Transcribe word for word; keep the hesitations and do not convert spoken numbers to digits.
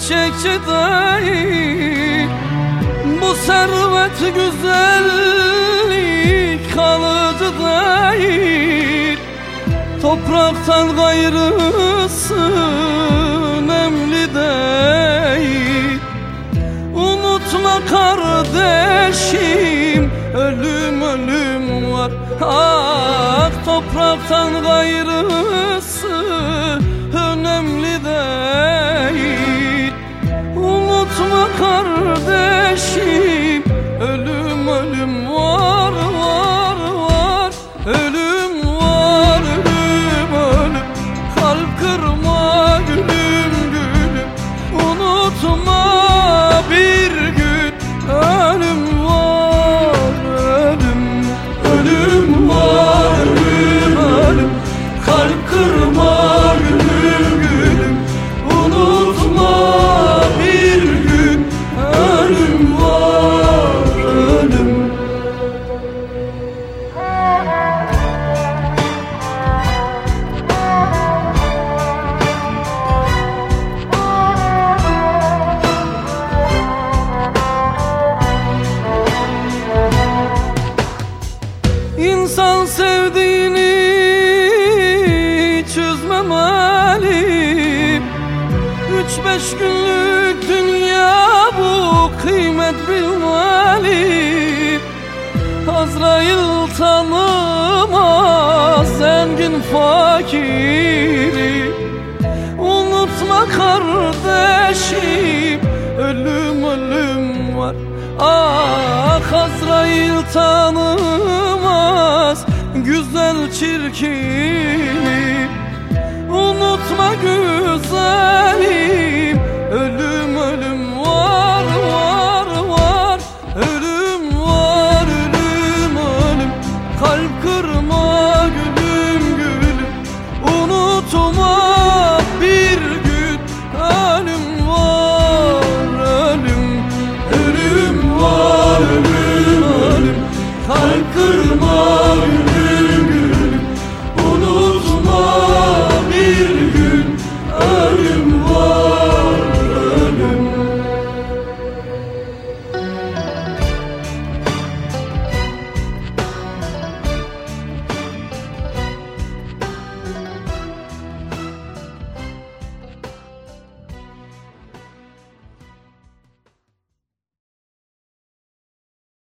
gerçekçi değil. Bu servet güzellik kalıcı değil. Topraktan gayrısı önemli değil. Unutma kardeşim, ölüm ölüm var. Ah, topraktan gayrısı önemli değil. Unutma kardeşim, ölüm ölüm var var var. Ölüm var, ölüm ölüm. Kalp kırma gülüm gülüm. Unutma bir gün ölüm var, ölüm. Ölüm var, ölüm ölüm. Kalp kırma gülüm gülüm. Unutma bir gün ölüm var, ölüm. İnsan sevdiğini çözmemeli. Üç beş günlük dünya bu, kıymet bilmeli. Azrail tanımaz zengin fakiri. Unutma kardeşim, ölüm ölüm var. Ah, Azrail tanımaz güzel çirkini. Unutma güzeli,